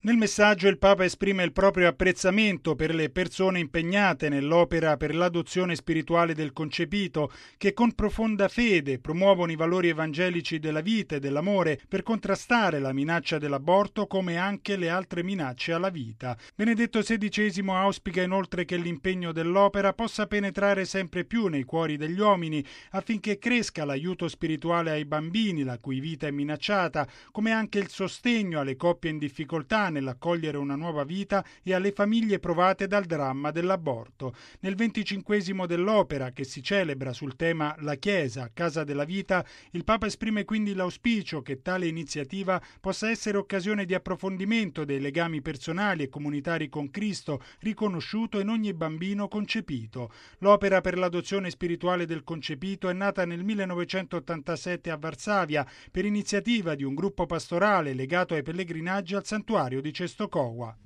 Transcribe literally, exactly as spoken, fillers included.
Nel messaggio il Papa esprime il proprio apprezzamento per le persone impegnate nell'opera per l'adozione spirituale del concepito, che con profonda fede promuovono i valori evangelici della vita e dell'amore per contrastare la minaccia dell'aborto come anche le altre minacce alla vita. Benedetto sedicesimo auspica inoltre che l'impegno dell'opera possa penetrare sempre più nei cuori degli uomini affinché cresca l'aiuto spirituale ai bambini la cui vita è minacciata, come anche il sostegno alle coppie in difficoltà nell'accogliere una nuova vita e alle famiglie provate dal dramma dell'aborto. Nel venticinquesimo dell'opera, che si celebra sul tema La Chiesa, Casa della Vita, il Papa esprime quindi l'auspicio che tale iniziativa possa essere occasione di approfondimento dei legami personali e comunitari con Cristo, riconosciuto in ogni bambino concepito. L'opera per l'adozione spirituale del concepito è nata nel millenovecentottantasette a Varsavia per iniziativa di un gruppo pastorale legato ai pellegrinaggi al santuario di Czestochowa.